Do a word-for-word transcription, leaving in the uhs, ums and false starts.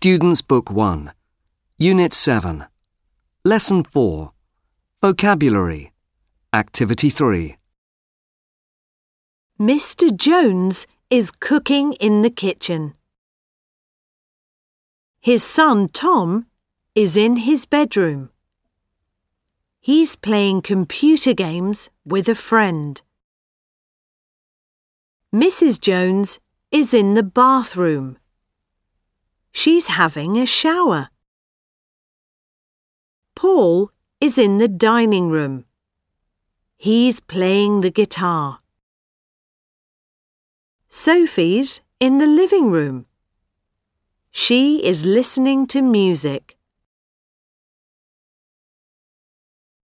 Students' Book one, Unit seven, Lesson four, Vocabulary, Activity three. Mister Jones is cooking in the kitchen. His son Tom is in his bedroom. He's playing computer games with a friend. Missus Jones is in the bathroom. She's having a shower. Paul is in the dining room. He's playing the guitar. Sophie's in the living room. She is listening to music.